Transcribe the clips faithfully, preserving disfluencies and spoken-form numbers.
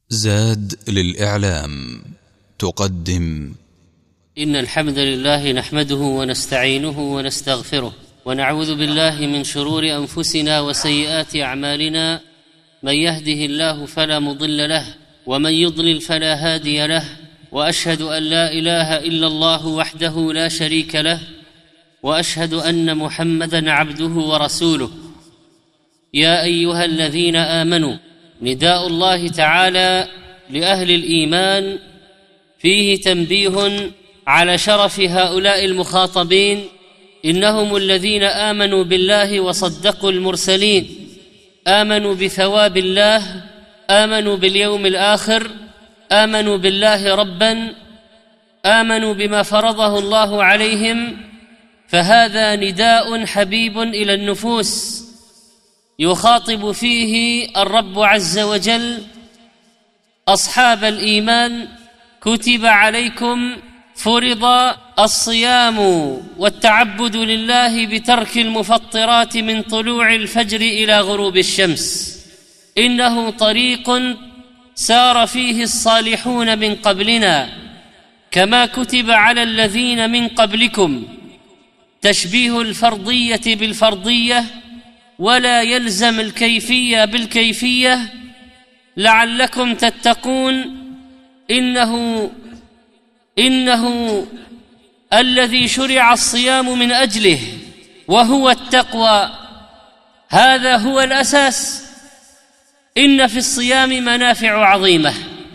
زاد للإعلام تقدم إن الحمد لله نحمده ونستعينه ونستغفره ونعوذ بالله من شرور أنفسنا وسيئات أعمالنا. من يهده الله فلا مضل له ومن يضلل فلا هادي له، وأشهد أن لا إله إلا الله وحده لا شريك له، وأشهد أن محمدًا عبده ورسوله. يا أيها الذين آمنوا، نداء الله تعالى لأهل الإيمان فيه تنبيه على شرف هؤلاء المخاطبين. إنهم الذين آمنوا بالله وصدقوا المرسلين، آمنوا بثواب الله، آمنوا باليوم الآخر، آمنوا بالله ربًا، آمنوا بما فرضه الله عليهم. فهذا نداء حبيب إلى النفوس يخاطب فيه الرب عز وجل أصحاب الإيمان: كتب عليكم فرض الصيام والتعبد لله بترك المفطرات من طلوع الفجر إلى غروب الشمس. إنه طريق سار فيه الصالحون من قبلنا، كما كتب على الذين من قبلكم. تشبيه الفرضية بالفرضية ولا يلزم الكيفية بالكيفية، لعلكم تتقون. إنه إنه الذي شرع الصيام من أجله وهو التقوى، هذا هو الأساس. إن في الصيام منافع عظيمة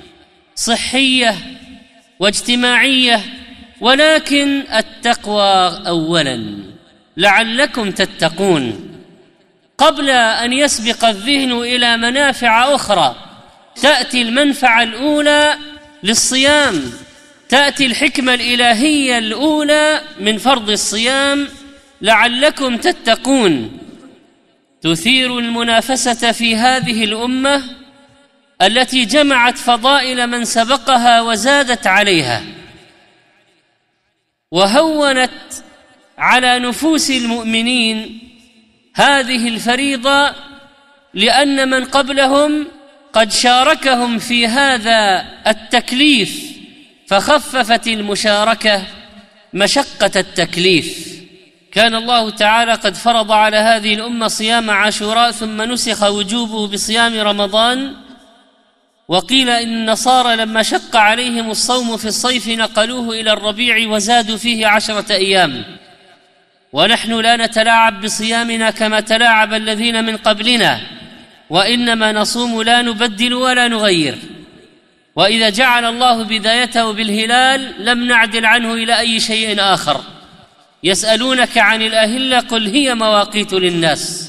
صحية واجتماعية، ولكن التقوى أولاً لعلكم تتقون، قبل أن يسبق الذهن إلى منافع أخرى. تأتي المنفعة الأولى للصيام، تأتي الحكمة الإلهية الأولى من فرض الصيام: لعلكم تتقون. تثير المنافسة في هذه الأمة التي جمعت فضائل من سبقها وزادت عليها، وهونت على نفوس المؤمنين هذه الفريضة، لأن من قبلهم قد شاركهم في هذا التكليف، فخففت المشاركة مشقة التكليف. كان الله تعالى قد فرض على هذه الأمة صيام عاشوراء، ثم نسخ وجوبه بصيام رمضان. وقيل إن النصارى لما شق عليهم الصوم في الصيف نقلوه إلى الربيع وزادوا فيه عشرة أيام. ونحن لا نتلاعب بصيامنا كما تلاعب الذين من قبلنا، وإنما نصوم لا نبدل ولا نغير. وإذا جعل الله بدايته بالهلال لم نعدل عنه إلى أي شيء آخر. يسألونك عن الأهلة قل هي مواقيت للناس.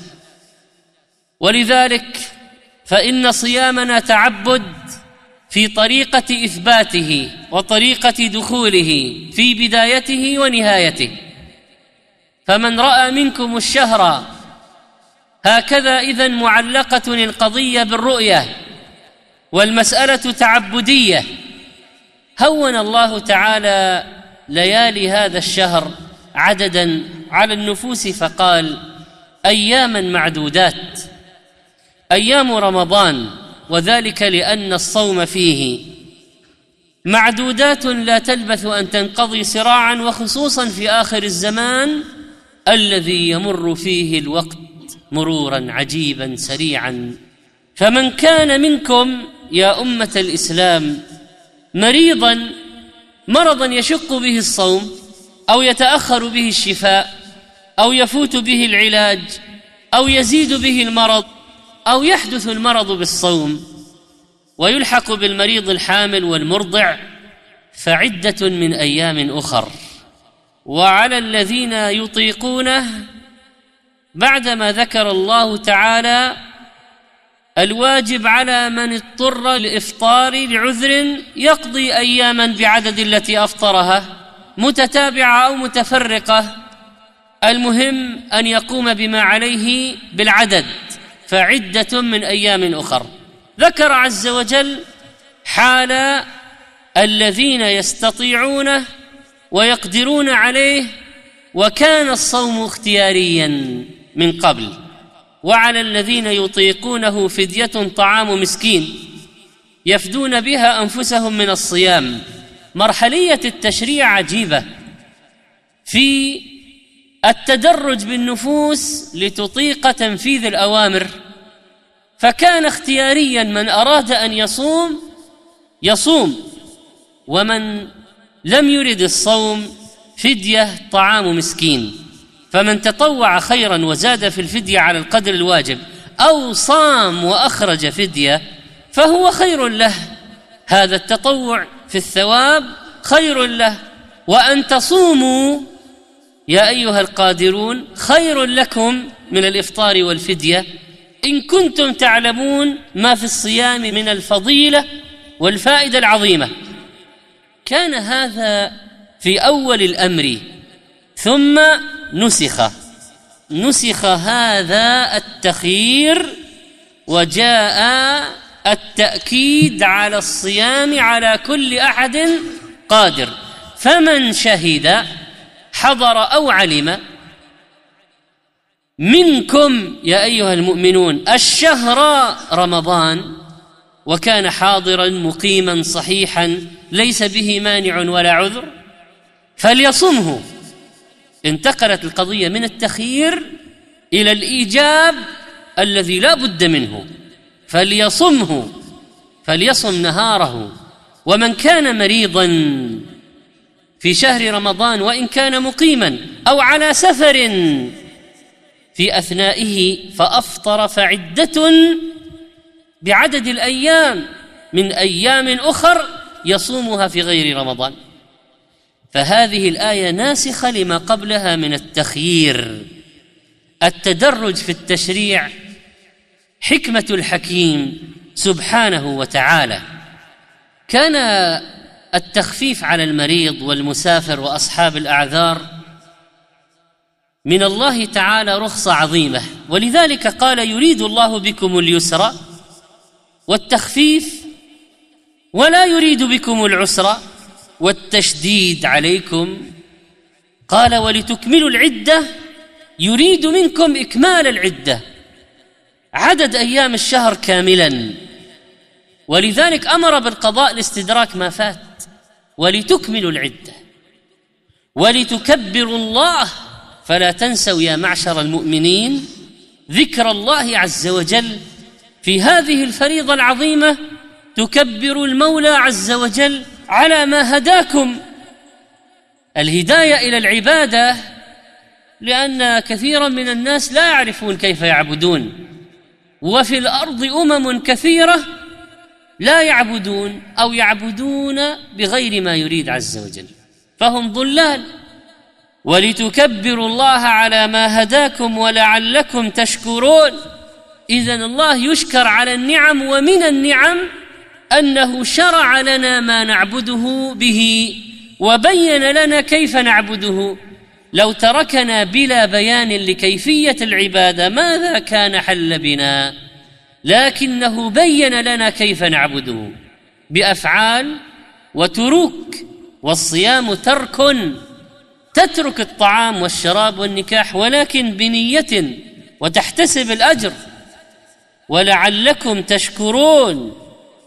ولذلك فإن صيامنا تعبد في طريقة إثباته وطريقة دخوله في بدايته ونهايته. فمن رأى منكم الشهر هكذا إذن معلقة القضية بالرؤية، والمسألة تعبدية. هون الله تعالى ليالي هذا الشهر عددا على النفوس، فقال: أياما معدودات، أيام رمضان، وذلك لأن الصوم فيه معدودات لا تلبث أن تنقضي سراعا، وخصوصا في آخر الزمان الذي يمر فيه الوقت مرورا عجيبا سريعا. فمن كان منكم يا أمة الإسلام مريضا مرضا يشق به الصوم، أو يتأخر به الشفاء، أو يفوت به العلاج، أو يزيد به المرض، أو يحدث المرض بالصوم ويلحق بالمريض الحامل والمرضع، فعدة من أيام أخر. وعلى الذين يطيقونه، بعدما ذكر الله تعالى الواجب على من اضطر للإفطار لعذر يقضي أياما بعدد التي أفطرها، متتابعة أو متفرقة، المهم أن يقوم بما عليه بالعدد، فعدة من أيام أخر. ذكر عز وجل حال الذين يستطيعونه ويقدرون عليه، وكان الصوم اختياريا من قبل. وعلى الذين يطيقونه فدية طعام مسكين. يفدون بها أنفسهم من الصيام. مرحلية التشريع عجيبة في التدرج بالنفوس لتطيق تنفيذ الأوامر، فكان اختياريا من أراد أن يصوم يصوم، ومن لم يرد الصوم فدية طعام مسكين، فمن تطوع خيرا وزاد في الفدية على القدر الواجب أو صام وأخرج فدية فهو خير له، هذا التطوع في الثواب خير له. وأن تصوموا يا أيها القادرون خير لكم من الإفطار والفدية إن كنتم تعلمون ما في الصيام من الفضيلة والفائدة العظيمة. كان هذا في أول الأمر، ثم نسخ نسخ هذا التخيير، وجاء التأكيد على الصيام على كل أحد قادر. فمن شهد حضر أو علم منكم يا أيها المؤمنون الشهر رمضان وكان حاضرا مقيما صحيحا ليس به مانع ولا عذر فليصمه. انتقلت القضية من التخيير إلى الإيجاب الذي لا بد منه، فليصمه، فليصم نهاره. ومن كان مريضا في شهر رمضان وإن كان مقيما أو على سفر في أثنائه فأفطر فعدة بعدد الأيام من أيام أخر يصومها في غير رمضان. فهذه الآية ناسخة لما قبلها من التخيير. التدرج في التشريع حكمة الحكيم سبحانه وتعالى. كان التخفيف على المريض والمسافر وأصحاب الأعذار من الله تعالى رخصة عظيمة، ولذلك قال يريد الله بكم اليسر والتخفيف ولا يريد بكم العسر والتشديد عليكم. قال ولتكملوا العدة، يريد منكم إكمال العدة، عدد أيام الشهر كاملا، ولذلك أمر بالقضاء لاستدراك ما فات. ولتكملوا العدة ولتكبروا الله، فلا تنسوا يا معشر المؤمنين ذكر الله عز وجل في هذه الفريضة العظيمة، تكبروا المولى عز وجل على ما هداكم. الهداية إلى العبادة، لأن كثيرا من الناس لا يعرفون كيف يعبدون، وفي الأرض أمم كثيرة لا يعبدون أو يعبدون بغير ما يريد عز وجل، فهم ضلال. ولتكبروا الله على ما هداكم ولعلكم تشكرون. إذن الله يشكر على النعم، ومن النعم أنه شرع لنا ما نعبده به وبين لنا كيف نعبده. لو تركنا بلا بيان لكيفية العبادة ماذا كان حل بنا؟ لكنه بين لنا كيف نعبده بأفعال وتروك. والصيام ترك، تترك الطعام والشراب والنكاح ولكن بنية وتحتسب الأجر. ولعلكم تشكرون،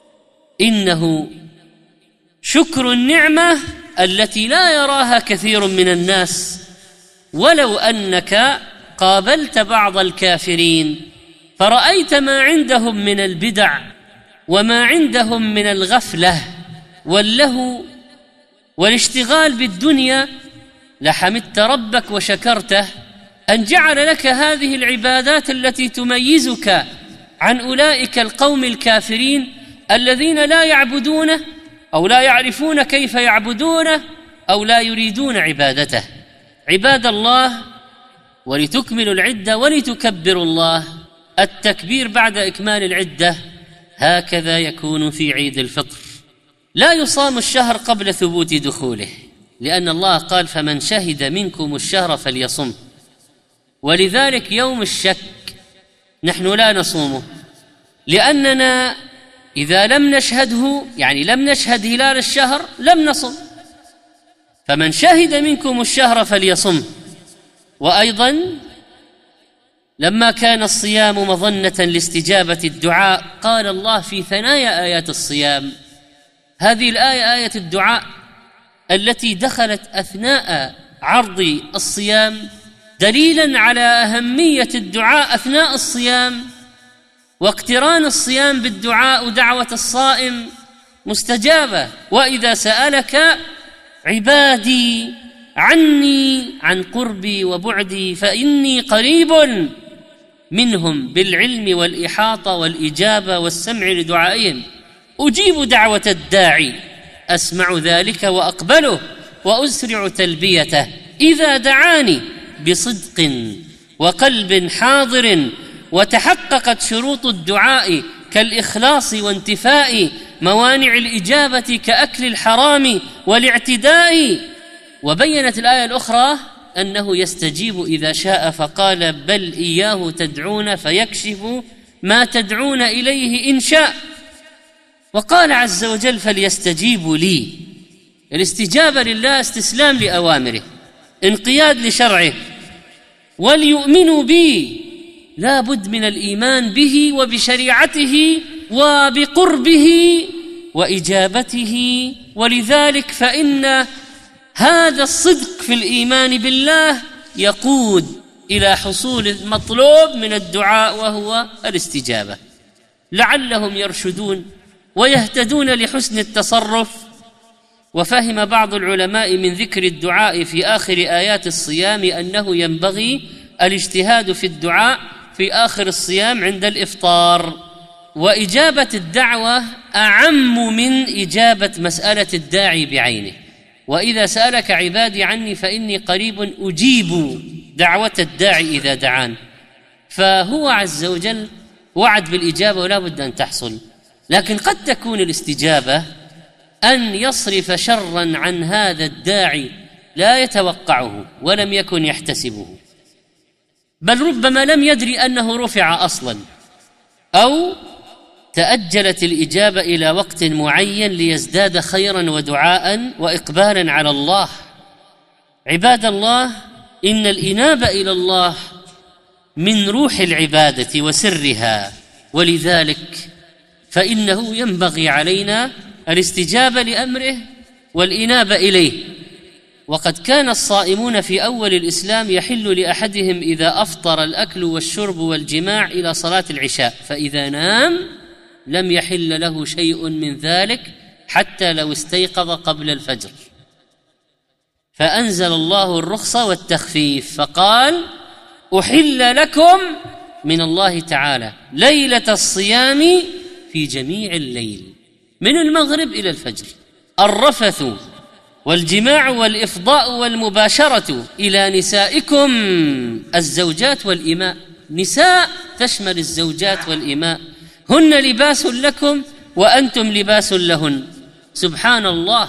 إنه شكر النعمة التي لا يراها كثير من الناس. ولو أنك قابلت بعض الكافرين فرأيت ما عندهم من البدع وما عندهم من الغفلة واللهو والاشتغال بالدنيا لحمدت ربك وشكرته أن جعل لك هذه العبادات التي تميزك عن أولئك القوم الكافرين الذين لا يعبدونه أو لا يعرفون كيف يعبدونه أو لا يريدون عبادته. عباد الله، ولتكملوا العدة ولتكبروا الله. التكبير بعد إكمال العدة هكذا يكون في عيد الفطر. لا يصام الشهر قبل ثبوت دخوله، لأن الله قال فمن شهد منكم الشهر فليصم. ولذلك يوم الشك نحن لا نصومه، لأننا إذا لم نشهده، يعني لم نشهد هلال الشهر، لم نصم. فمن شهد منكم الشهر فليصم. وأيضا لما كان الصيام مظنة لاستجابة الدعاء قال الله في ثنايا آيات الصيام، هذه الآية آية الدعاء التي دخلت أثناء عرض الصيام دليلا على أهمية الدعاء أثناء الصيام، واقتران الصيام بالدعاء ودعوة الصائم مستجابة. وإذا سألك عبادي عني عن قربي وبعدي فإني قريب منهم بالعلم والإحاطة والإجابة والسمع لدعائهم، أجيب دعوة الداعي، أسمع ذلك وأقبله وأسرع تلبيته إذا دعاني بصدق وقلب حاضر وتحققت شروط الدعاء كالإخلاص وانتفاء موانع الإجابة كأكل الحرام والاعتداء. وبينت الآية الأخرى أنه يستجيب إذا شاء فقال بل إياه تدعون فيكشف ما تدعون إليه إن شاء. وقال عز وجل فليستجيبوا لي، الاستجابة لله استسلام لأوامره، انقياد لشرعه، وليؤمنوا بي، لا بد من الإيمان به وبشريعته وبقربه وإجابته. ولذلك فإن هذا الصدق في الإيمان بالله يقود إلى حصول المطلوب من الدعاء وهو الاستجابة، لعلهم يرشدون ويهتدون لحسن التصرف. وفهم بعض العلماء من ذكر الدعاء في آخر آيات الصيام أنه ينبغي الاجتهاد في الدعاء في آخر الصيام عند الإفطار، وإجابة الدعوة أعم من إجابة مسألة الداعي بعينه. وإذا سألك عبادي عني فإني قريب أجيب دعوة الداعي إذا دعان، فهو عز وجل وعد بالإجابة ولا بد أن تحصل. لكن قد تكون الاستجابة أن يصرف شرا عن هذا الداعي لا يتوقعه ولم يكن يحتسبه، بل ربما لم يدري أنه رفع أصلا، أو تأجلت الإجابة إلى وقت معين ليزداد خيرا ودعاء وإقبالا على الله. عباد الله، إن الإنابة إلى الله من روح العبادة وسرها، ولذلك فإنه ينبغي علينا الاستجابة لأمره والإنابة إليه. وقد كان الصائمون في أول الإسلام يحل لأحدهم إذا أفطر الأكل والشرب والجماع إلى صلاة العشاء، فإذا نام لم يحل له شيء من ذلك حتى لو استيقظ قبل الفجر. فأنزل الله الرخصة والتخفيف فقال أحل لكم من الله تعالى ليلة الصيام في جميع الليل من المغرب إلى الفجر الرفث والجماع والإفضاء والمباشرة إلى نسائكم الزوجات والإماء. نساء تشمل الزوجات والإماء، هن لباس لكم وأنتم لباس لهن. سبحان الله،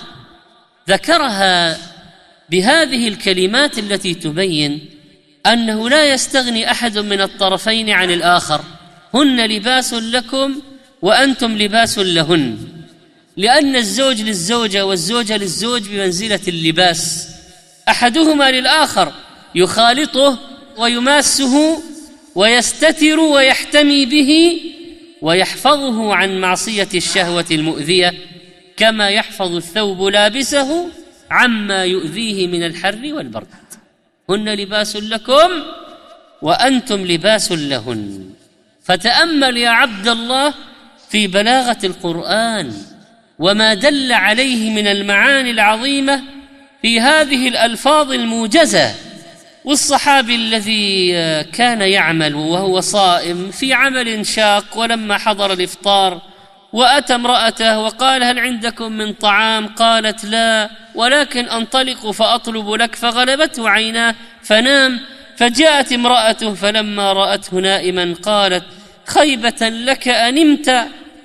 ذكرها بهذه الكلمات التي تبين أنه لا يستغني أحد من الطرفين عن الآخر، هن لباس لكم وأنتم لباس لهن، لأن الزوج للزوجة والزوجة للزوج بمنزلة اللباس، أحدهما للآخر يخالطه ويماسه ويستتر ويحتمي به ويحفظه عن معصية الشهوة المؤذية، كما يحفظ الثوب لابسه عما يؤذيه من الحر والبرد. هن لباس لكم وأنتم لباس لهن. فتأمل يا عبد الله في بلاغة القرآن وما دل عليه من المعاني العظيمة في هذه الألفاظ الموجزة. والصحابي الذي كان يعمل وهو صائم في عمل شاق، ولما حضر الإفطار وأتى امرأته وقال هل عندكم من طعام؟ قالت لا، ولكن أنطلق فأطلب لك، فغلبته عيناه فنام. فجاءت امرأته فلما رأته نائما قالت خيبة لك أنمت،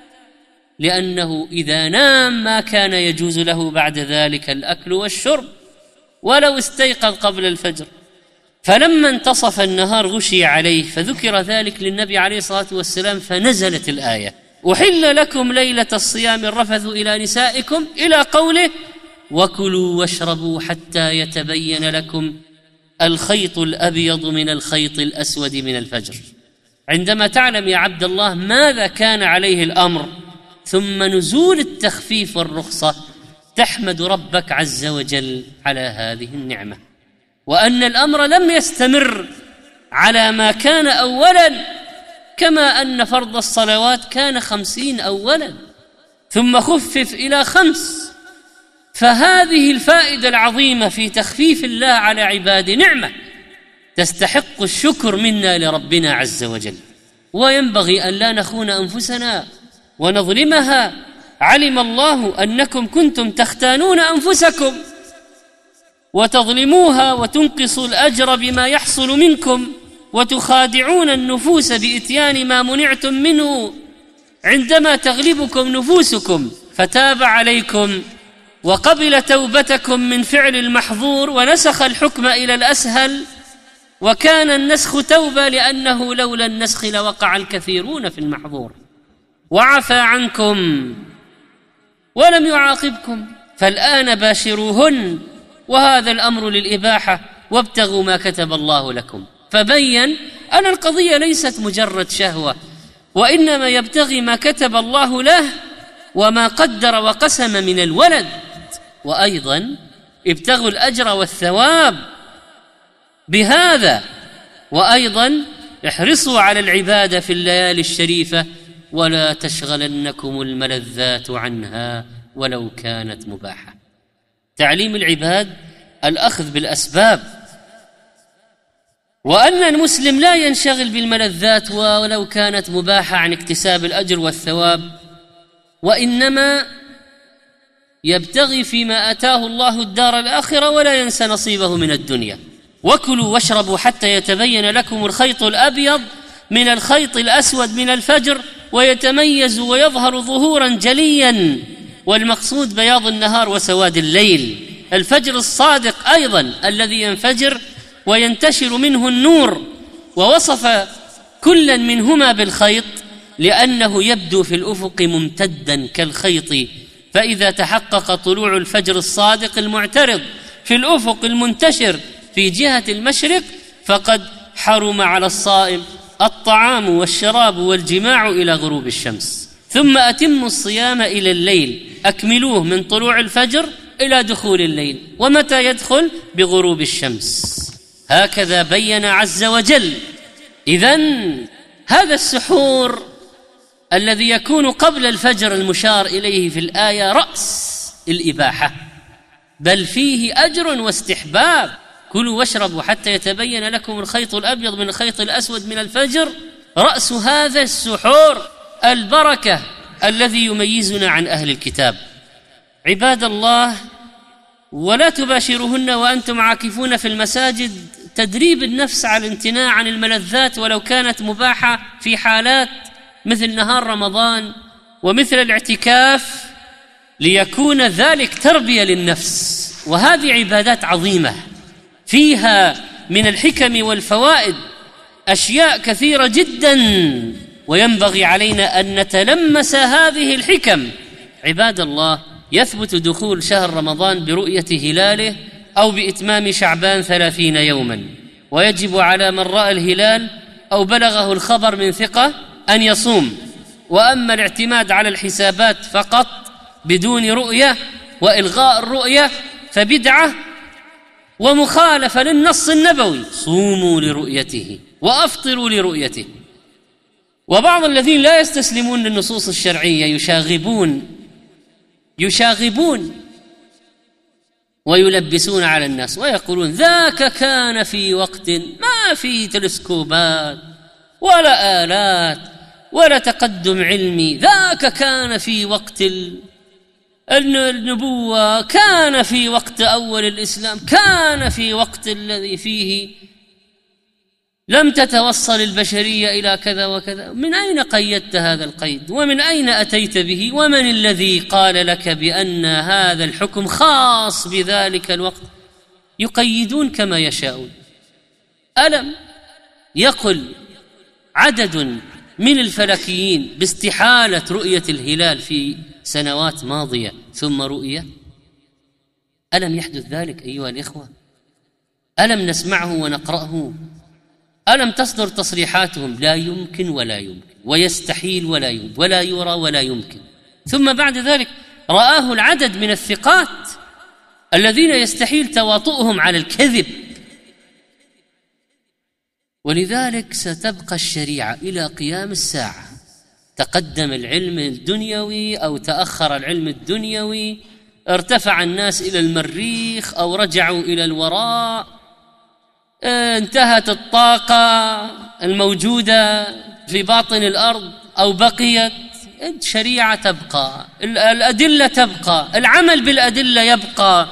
لأنه إذا نام ما كان يجوز له بعد ذلك الأكل والشرب ولو استيقظ قبل الفجر. فلما انتصف النهار غشي عليه، فذكر ذلك للنبي عليه الصلاة والسلام، فنزلت الآية أحل لكم ليلة الصيام الرفث إلى نسائكم إلى قوله وكلوا واشربوا حتى يتبين لكم الخيط الأبيض من الخيط الأسود من الفجر. عندما تعلم يا عبد الله ماذا كان عليه الأمر ثم نزول التخفيف والرخصة، تحمد ربك عز وجل على هذه النعمة، وأن الأمر لم يستمر على ما كان أولا، كما أن فرض الصلوات كان خمسين أولا ثم خفف إلى خمس. فهذه الفائدة العظيمة في تخفيف الله على عباده نعمة تستحق الشكر منا لربنا عز وجل، وينبغي أن لا نخون أنفسنا ونظلمها. علم الله أنكم كنتم تختانون أنفسكم وتظلموها وتنقصوا الأجر بما يحصل منكم وتخادعون النفوس بإتيان ما منعتم منه عندما تغلبكم نفوسكم، فتاب عليكم وقبل توبتكم من فعل المحظور ونسخ الحكم إلى الأسهل، وكان النسخ توبة لأنه لولا النسخ لوقع الكثيرون في المحظور، وعفى عنكم ولم يعاقبكم، فالآن باشروهن، وهذا الأمر للإباحة، وابتغوا ما كتب الله لكم. فبين أن القضية ليست مجرد شهوة، وإنما يبتغي ما كتب الله له وما قدر وقسم من الولد، وأيضا ابتغوا الأجر والثواب بهذا، وأيضا احرصوا على العبادة في الليالي الشريفة ولا تشغلنكم الملذات عنها ولو كانت مباحة. تعليم العباد الأخذ بالأسباب، وأن المسلم لا ينشغل بالملذات ولو كانت مباحة عن اكتساب الأجر والثواب، وإنما يبتغي فيما آتاه الله الدار الآخرة ولا ينسى نصيبه من الدنيا. وكلوا واشربوا حتى يتبين لكم الخيط الأبيض من الخيط الأسود من الفجر ويتميز ويظهر ظهورا جليا، والمقصود بياض النهار وسواد الليل. الفجر الصادق أيضا الذي ينفجر وينتشر منه النور، ووصف كلا منهما بالخيط لأنه يبدو في الأفق ممتدا كالخيط، فإذا تحقق طلوع الفجر الصادق المعترض في الأفق المنتشر في جهة المشرق فقد حرم على الصائم الطعام والشراب والجماع إلى غروب الشمس. ثم أتموا الصيام إلى الليل، أكملوه من طلوع الفجر إلى دخول الليل. ومتى يدخل؟ بغروب الشمس. هكذا بين عز وجل. إذن هذا السحور الذي يكون قبل الفجر المشار إليه في الآية رأس الإباحة، بل فيه أجر واستحباب. كلوا واشربوا حتى يتبين لكم الخيط الأبيض من الخيط الأسود من الفجر، رأس هذا السحور البركة الذي يميزنا عن أهل الكتاب. عباد الله، ولا تباشروهن وأنتم عاكفون في المساجد، تدريب النفس على الامتناع عن الملذات ولو كانت مباحة في حالات مثل نهار رمضان ومثل الاعتكاف، ليكون ذلك تربية للنفس. وهذه عبادات عظيمة فيها من الحكم والفوائد أشياء كثيرة جدا، وينبغي علينا أن نتلمس هذه الحكم. عباد الله، يثبت دخول شهر رمضان برؤية هلاله أو بإتمام شعبان ثلاثين يوما، ويجب على من رأى الهلال أو بلغه الخبر من ثقة أن يصوم. وأما الاعتماد على الحسابات فقط بدون رؤية وإلغاء الرؤية فبدعة ومخالفة للنص النبوي، صوموا لرؤيته وأفطروا لرؤيته. وبعض الذين لا يستسلمون للنصوص الشرعية يشاغبون يشاغبون ويلبسون على الناس ويقولون ذاك كان في وقت ما في تلسكوبات ولا آلات ولا تقدم علمي، ذاك كان في وقت النبوة، كان في وقت أول الإسلام، كان في وقت الذي فيه لم تتوصل البشرية إلى كذا وكذا. من أين قيدت هذا القيد؟ ومن أين أتيت به؟ ومن الذي قال لك بأن هذا الحكم خاص بذلك الوقت؟ يقيدون كما يشاءون. ألم يقل عدد من الفلكيين باستحالة رؤية الهلال في سنوات ماضية ثم رؤية؟ ألم يحدث ذلك أيها الإخوة؟ ألم نسمعه ونقرأه؟ ألم تصدر تصريحاتهم؟ لا يمكن ولا يمكن، ويستحيل ولا يمكن، ولا يرى ولا يمكن. ثم بعد ذلك رآه العدد من الثقات الذين يستحيل تواطؤهم على الكذب. ولذلك ستبقى الشريعة إلى قيام الساعة، تقدم العلم الدنيوي أو تأخر العلم الدنيوي، ارتفع الناس إلى المريخ أو رجعوا إلى الوراء، انتهت الطاقة الموجودة في باطن الأرض أو بقيت، الشريعة تبقى، الأدلة تبقى، العمل بالأدلة يبقى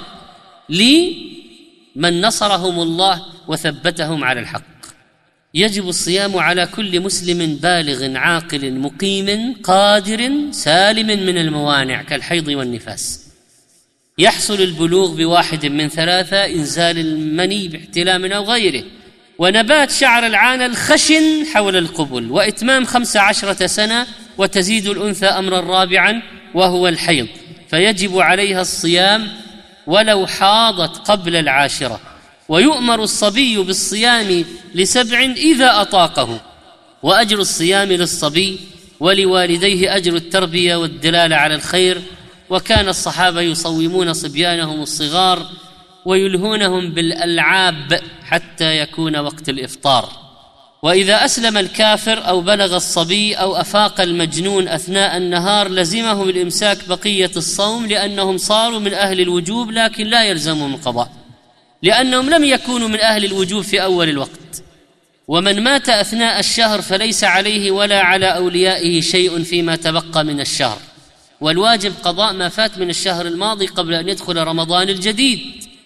لمن نصرهم الله وثبتهم على الحق. يجب الصيام على كل مسلم بالغ عاقل مقيم قادر سالم من الموانع كالحيض والنفاس. يحصل البلوغ بواحد من ثلاثة: إنزال المني باحتلام أو غيره، ونبات شعر العانة الخشن حول القبل، وإتمام خمس عشرة سنة، وتزيد الأنثى أمرا رابعا وهو الحيض، فيجب عليها الصيام ولو حاضت قبل العاشرة. ويؤمر الصبي بالصيام لسبع إذا أطاقه، وأجر الصيام للصبي ولوالديه أجر التربية والدلالة على الخير. وكان الصحابة يصومون صبيانهم الصغار ويلهونهم بالألعاب حتى يكون وقت الإفطار. وإذا أسلم الكافر أو بلغ الصبي أو أفاق المجنون أثناء النهار لزمه الإمساك بقية الصوم، لأنهم صاروا من أهل الوجوب لكن لا يلزمهم القضاء، لأنهم لم يكونوا من أهل الوجوب في أول الوقت. ومن مات أثناء الشهر فليس عليه ولا على أوليائه شيء فيما تبقى من الشهر، والواجب قضاء ما فات من الشهر الماضي قبل أن يدخل رمضان الجديد.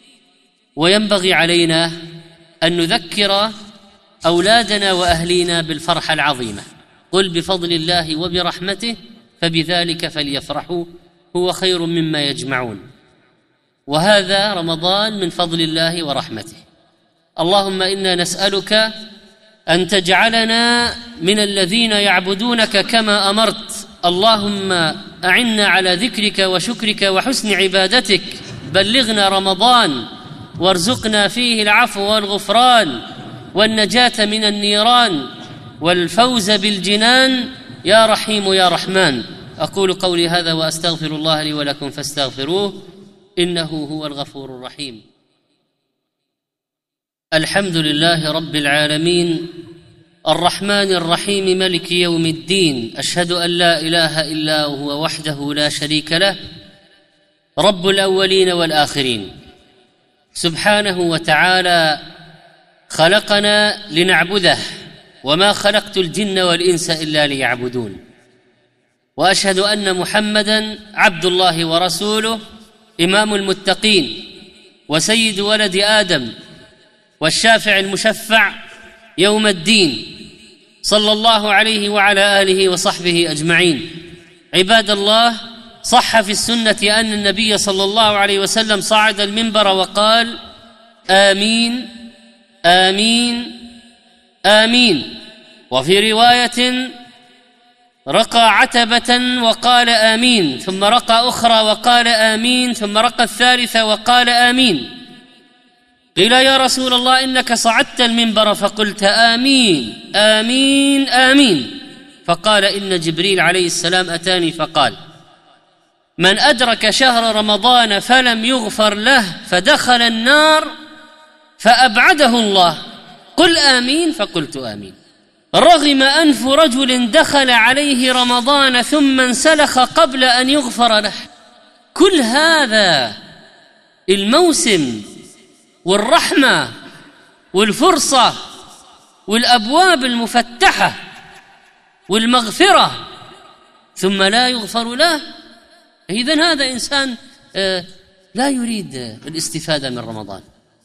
وينبغي علينا أن نذكر أولادنا وأهلينا بالفرحة العظيمة: قل بفضل الله وبرحمته فبذلك فليفرحوا هو خير مما يجمعون. وهذا رمضان من فضل الله ورحمته. اللهم إنا نسألك أن تجعلنا من الذين يعبدونك كما أمرت. اللهم أعنا على ذكرك وشكرك وحسن عبادتك. بلغنا رمضان وارزقنا فيه العفو والغفران والنجاة من النيران والفوز بالجنان يا رحيم يا رحمن. أقول قولي هذا وأستغفر الله لي ولكم فاستغفروه إنه هو الغفور الرحيم. الحمد لله رب العالمين الرحمن الرحيم ملك يوم الدين. أشهد أن لا إله إلا هو وحده لا شريك له رب الأولين والآخرين، سبحانه وتعالى خلقنا لنعبده، وما خلقت الجن والإنس إلا ليعبدون. وأشهد أن محمدًا عبد الله ورسوله، إمام المتقين وسيد ولد آدم والشافع المشفع يوم الدين، صلى الله عليه وعلى آله وصحبه أجمعين. عباد الله، صح في السنة أن النبي صلى الله عليه وسلم صعد المنبر وقال: آمين آمين آمين. وفي رواية: رقى عتبة وقال آمين، ثم رقى أخرى وقال آمين، ثم رقى الثالثة وقال آمين. قيل: يا رسول الله إنك صعدت المنبر فقلت آمين آمين آمين. فقال: إن جبريل عليه السلام أتاني فقال: من أدرك شهر رمضان فلم يغفر له فدخل النار فأبعده الله. قل آمين. فقلت آمين. رغم أنف رجل دخل عليه رمضان ثم انسلخ قبل أن يغفر له. كل هذا الموسم والرحمة والفرصة والأبواب المفتحة والمغفرة، ثم لا يغفر له. إذن هذا إنسان لا يريد الاستفادة من رمضان.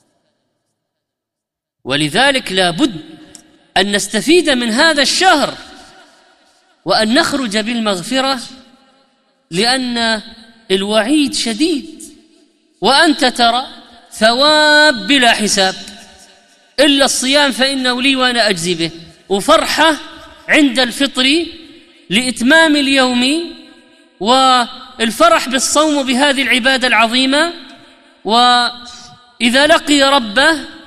ولذلك لا بد أن نستفيد من هذا الشهر وأن نخرج بالمغفرة، لأن الوعيد شديد. وأنت ترى ثواب بلا حساب، إلا الصيام فإنه لي وأنا أجزي به، وفرحة عند الفطر لإتمام اليوم، والفرح بالصوم بهذه العبادة العظيمة. وإذا لقي ربه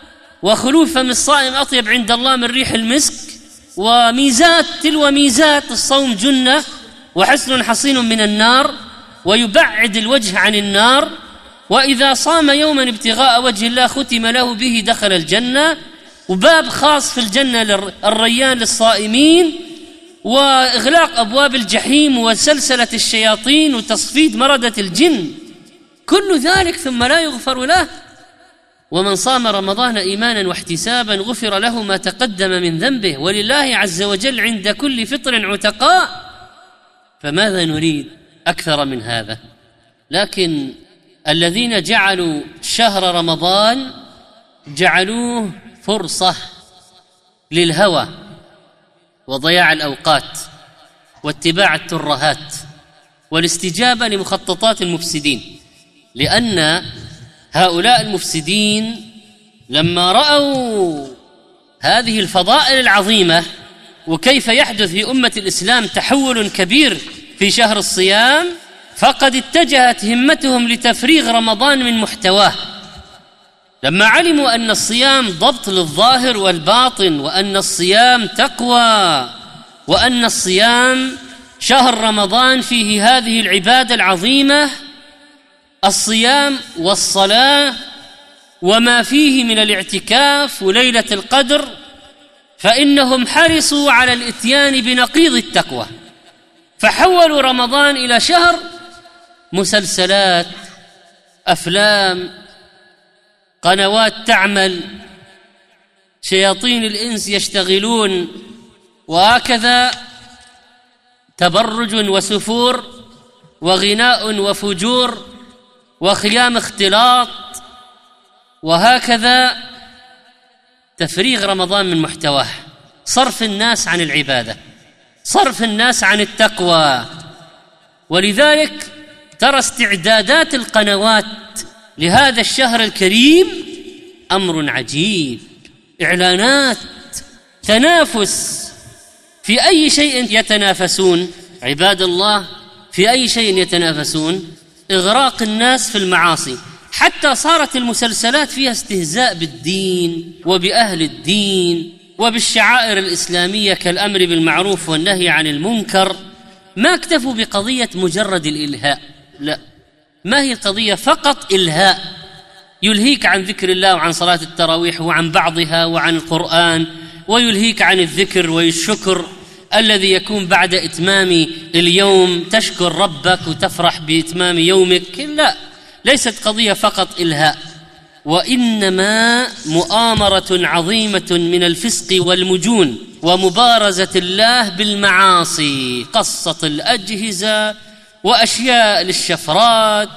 وخلوف فم الصائم أطيب عند الله من ريح المسك، وميزات تلو ميزات الصوم جنة وحسن حصين من النار ويبعد الوجه عن النار، وإذا صام يوما ابتغاء وجه الله ختم له به دخل الجنة، وباب خاص في الجنة الريان للصائمين، وإغلاق أبواب الجحيم وسلسلة الشياطين وتصفيد مردة الجن، كل ذلك ثم لا يغفر له. ومن صام رمضان إيمانا واحتسابا غفر له ما تقدم من ذنبه، ولله عز وجل عند كل فطر عتقاء. فماذا نريد أكثر من هذا؟ لكن الذين جعلوا شهر رمضان جعلوه فرصة للهوى وضياع الأوقات واتباع الترهات والاستجابة لمخططات المفسدين، لأن هؤلاء المفسدين لما رأوا هذه الفضائل العظيمة وكيف يحدث في أمة الإسلام تحول كبير في شهر الصيام، فقد اتجهت همتهم لتفريغ رمضان من محتواه. لما علموا أن الصيام ضبط للظاهر والباطن، وأن الصيام تقوى، وأن الصيام شهر رمضان فيه هذه العبادة العظيمة، الصيام والصلاة وما فيه من الاعتكاف وليلة القدر، فإنهم حرصوا على الإتيان بنقيض التقوى، فحولوا رمضان إلى شهر مسلسلات، أفلام، قنوات تعمل، شياطين الإنس يشتغلون، وهكذا تبرج وسفور وغناء وفجور وخيام اختلاط، وهكذا تفريغ رمضان من محتواه، صرف الناس عن العبادة، صرف الناس عن التقوى. ولذلك ترى استعدادات القنوات لهذا الشهر الكريم أمر عجيب، إعلانات، تنافس. في أي شيء يتنافسون عباد الله؟ في أي شيء يتنافسون؟ إغراق الناس في المعاصي، حتى صارت المسلسلات فيها استهزاء بالدين وبأهل الدين وبالشعائر الإسلامية كالأمر بالمعروف والنهي عن المنكر. ما اكتفوا بقضية مجرد الإلهاء، لا، ما هي القضية؟ فقط إلهاء، يلهيك عن ذكر الله وعن صلاة التراويح وعن بعضها وعن القرآن، ويلهيك عن الذكر والشكر الذي يكون بعد إتمام اليوم، تشكر ربك وتفرح بإتمام يومك. لا، ليست قضية فقط إلهاء، وإنما مؤامرة عظيمة من الفسق والمجون ومبارزة الله بالمعاصي، قصة الأجهزة وأشياء للشفرات،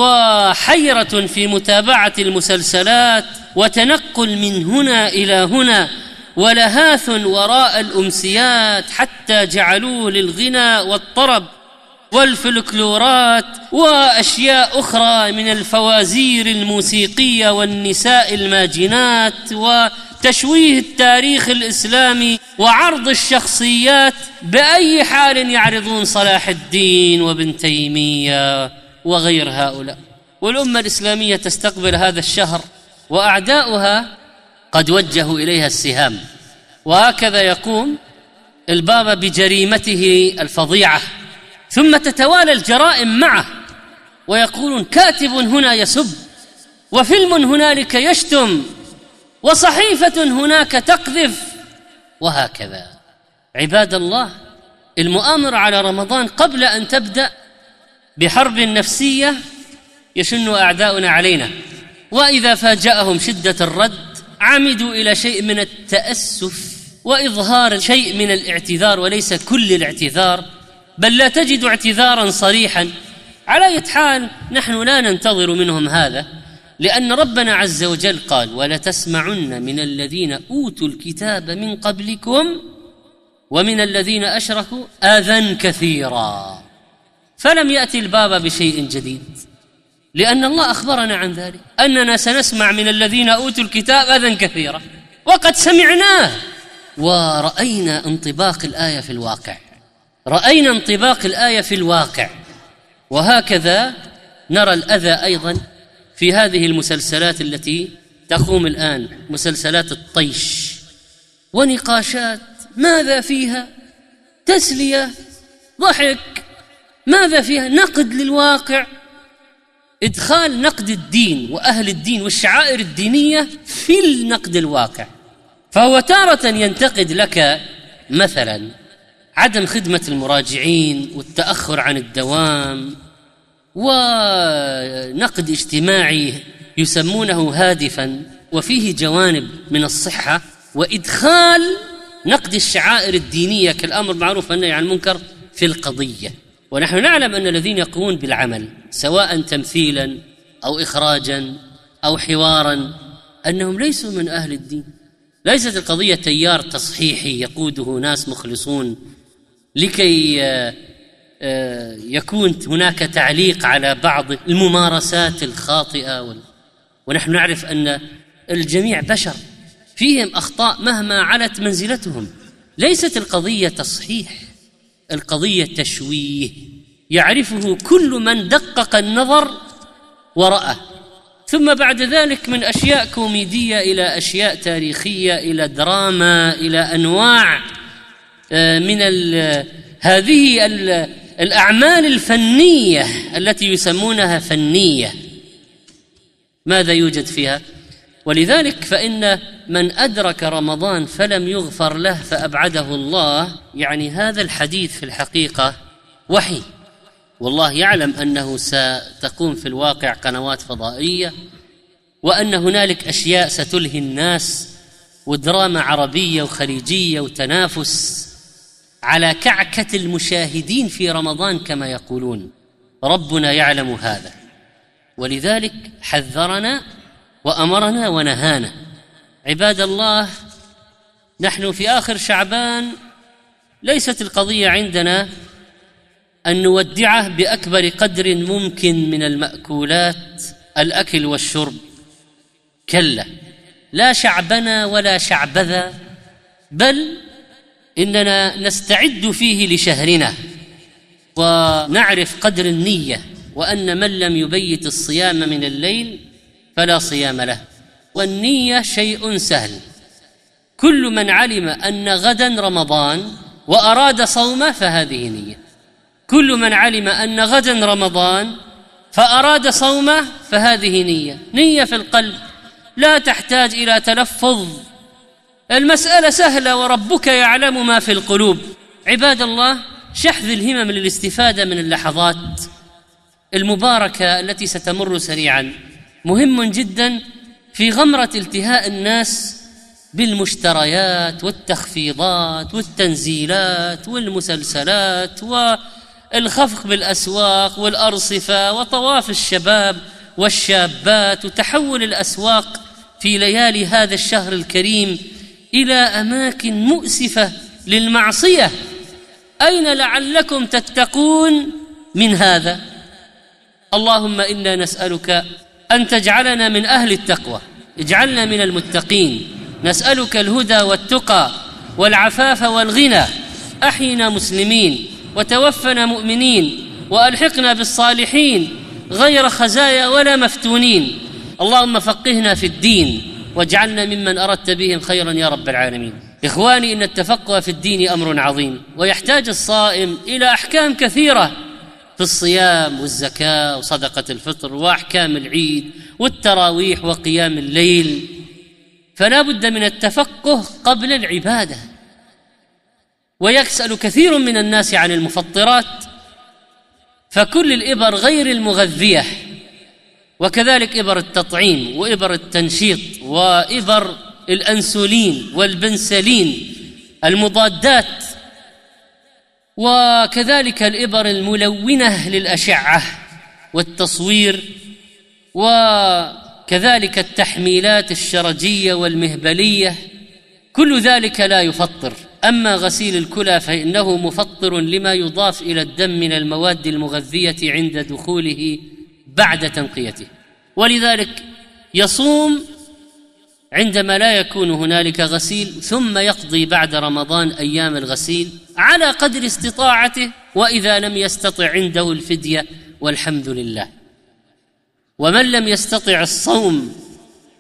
وحيرة في متابعة المسلسلات، وتنقل من هنا إلى هنا، ولهاث وراء الأمسيات، حتى جعلوه للغنى والطرب والفلكلورات وأشياء أخرى من الفوازير الموسيقية والنساء الماجنات وتشويه التاريخ الإسلامي وعرض الشخصيات بأي حال يعرضون صلاح الدين وابن تيمية وغير هؤلاء. والأمة الإسلامية تستقبل هذا الشهر وأعداؤها قد وجهوا إليها السهام، وهكذا يقوم البابا بجريمته الفظيعة، ثم تتوالى الجرائم معه، ويقولون كاتب هنا يسب، وفيلم هنالك يشتم، وصحيفة هناك تقذف، وهكذا. عباد الله، المؤامرة على رمضان قبل أن تبدأ بحرب نفسية يشن أعداؤنا علينا، وإذا فاجأهم شدة الرد عمدوا إلى شيء من التأسف وإظهار شيء من الاعتذار، وليس كل الاعتذار، بل لا تجد اعتذارا صريحا. على أي حال نحن لا ننتظر منهم هذا، لأن ربنا عز وجل قال: ولتسمعن من الذين أوتوا الكتاب من قبلكم ومن الذين أشركوا أذى كثيرا. فلم يأتي البابا بشيء جديد، لأن الله أخبرنا عن ذلك، أننا سنسمع من الذين أوتوا الكتاب أذى كثيرا، وقد سمعناه ورأينا انطباق الآية في الواقع، رأينا انطباق الآية في الواقع. وهكذا نرى الأذى أيضا في هذه المسلسلات التي تقوم الآن مسلسلات الطيش ونقاشات، ماذا فيها؟ تسلية، ضحك، ماذا فيها؟ نقد للواقع، إدخال نقد الدين وأهل الدين والشعائر الدينية في النقد الواقع. فهو تارة ينتقد لك مثلا عدم خدمة المراجعين والتأخر عن الدوام، ونقد اجتماعي يسمونه هادفا وفيه جوانب من الصحة، وإدخال نقد الشعائر الدينية كالأمر معروف والنهي عن المنكر في القضية. ونحن نعلم أن الذين يقومون بالعمل سواء تمثيلا أو إخراجا أو حوارا أنهم ليسوا من أهل الدين. ليست القضية تيار تصحيحي يقوده ناس مخلصون لكي يكون هناك تعليق على بعض الممارسات الخاطئة، ونحن نعرف أن الجميع بشر فيهم أخطاء مهما علت منزلتهم. ليست القضية تصحيح، القضية تشويه يعرفه كل من دقق النظر ورأى. ثم بعد ذلك من أشياء كوميدية إلى أشياء تاريخية إلى دراما إلى أنواع من هذه الأعمال الفنية التي يسمونها فنية، ماذا يوجد فيها؟ ولذلك فإن من أدرك رمضان فلم يغفر له فأبعده الله، يعني هذا الحديث في الحقيقة وحي، والله يعلم أنه ستقوم في الواقع قنوات فضائية، وأن هنالك أشياء ستلهي الناس ودراما عربية وخليجية وتنافس على كعكة المشاهدين في رمضان كما يقولون. ربنا يعلم هذا، ولذلك حذرنا وأمرنا ونهانا. عباد الله، نحن في آخر شعبان، ليست القضية عندنا أن نودعه بأكبر قدر ممكن من المأكولات، الأكل والشرب، كلا، لا شعبنا ولا شعبذا، بل إننا نستعد فيه لشهرنا ونعرف قدر النية، وأن من لم يبيت الصيام من الليل فلا صيام له. والنية شيء سهل، كل من علم أن غدا رمضان وأراد صومه فهذه نية، كل من علم أن غدا رمضان فأراد صومه فهذه نية، نية في القلب لا تحتاج إلى تلفظ، المسألة سهلة وربك يعلم ما في القلوب. عباد الله، شحذ الهمم للاستفادة من اللحظات المباركة التي ستمر سريعا مهم جدا في غمرة التهاء الناس بالمشتريات والتخفيضات والتنزيلات والمسلسلات والخفق بالأسواق والأرصفة وطواف الشباب والشابات وتحول الأسواق في ليالي هذا الشهر الكريم إلى أماكن مؤسفة للمعصية. أين لعلكم تتقون من هذا؟ اللهم إنا نسألك أن تجعلنا من أهل التقوى، اجعلنا من المتقين، نسألك الهدى والتقى والعفاف والغنى، أحينا مسلمين وتوفنا مؤمنين وألحقنا بالصالحين غير خزايا ولا مفتونين. اللهم فقهنا في الدين واجعلنا ممن أردت بهم خيرا يا رب العالمين. إخواني، إن التفقه في الدين أمر عظيم، ويحتاج الصائم إلى أحكام كثيرة في الصيام والزكاة وصدقة الفطر وأحكام العيد والتراويح وقيام الليل، فلا بد من التفقه قبل العبادة. ويسأل كثير من الناس عن المفطرات، فكل الإبر غير المغذية، وكذلك إبر التطعيم وإبر التنشيط وإبر الأنسولين والبنسلين المضادات، وكذلك الإبر الملونة للأشعة والتصوير، وكذلك التحميلات الشرجية والمهبلية، كل ذلك لا يفطر. أما غسيل الكلى فإنه مفطر لما يضاف إلى الدم من المواد المغذية عند دخوله بعد تنقيته، ولذلك يصوم عندما لا يكون هنالك غسيل، ثم يقضي بعد رمضان أيام الغسيل على قدر استطاعته، وإذا لم يستطع عنده الفدية والحمد لله. ومن لم يستطع الصوم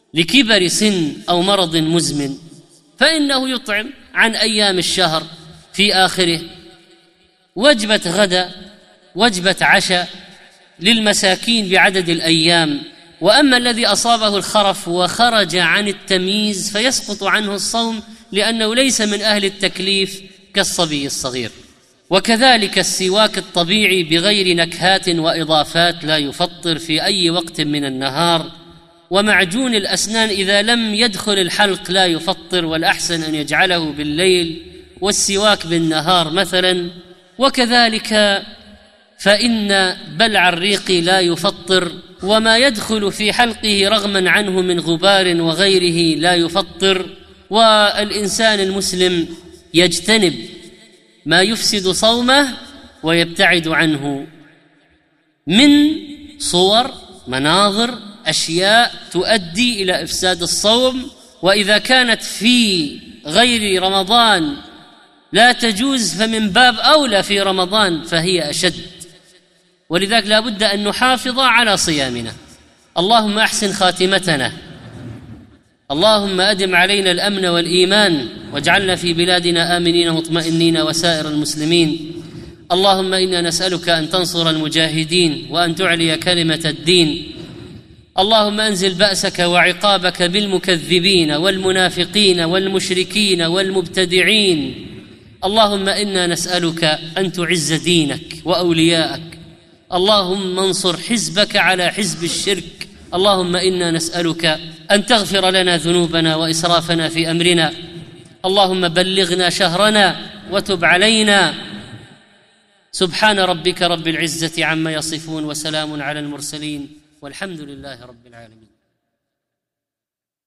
لكبر سن أو مرض مزمن فإنه يطعم عن أيام الشهر في آخره وجبة غدا وجبة عشاء للمساكين بعدد الأيام. وأما الذي أصابه الخرف وخرج عن التمييز فيسقط عنه الصوم لأنه ليس من أهل التكليف كالصبي الصغير. وكذلك السواك الطبيعي بغير نكهات وإضافات لا يفطر في أي وقت من النهار. ومعجون الأسنان إذا لم يدخل الحلق لا يفطر، والأحسن أن يجعله بالليل والسواك بالنهار مثلا. وكذلك فإن بلع الريق لا يفطر، وما يدخل في حلقه رغما عنه من غبار وغيره لا يفطر. والإنسان المسلم يجتنب ما يفسد صومه ويبتعد عنه من صور، مناظر، أشياء تؤدي إلى إفساد الصوم. وإذا كانت في غير رمضان لا تجوز فمن باب أولى في رمضان فهي أشد. ولذلك لا بد أن نحافظ على صيامنا. اللهم أحسن خاتمتنا، اللهم أدم علينا الأمن والإيمان، واجعلنا في بلادنا آمنين مطمئنين وسائر المسلمين. اللهم إنا نسألك أن تنصر المجاهدين وأن تعلي كلمة الدين. اللهم أنزل بأسك وعقابك بالمكذبين والمنافقين والمشركين والمبتدعين. اللهم إنا نسألك أن تعز دينك وأولياءك. اللهم انصر حزبك على حزب الشرك. اللهم إنا نسألك أن تغفر لنا ذنوبنا وإسرافنا في أمرنا. اللهم بلغنا شهرنا وتب علينا. سبحان ربك رب العزة عما يصفون وسلام على المرسلين والحمد لله رب العالمين.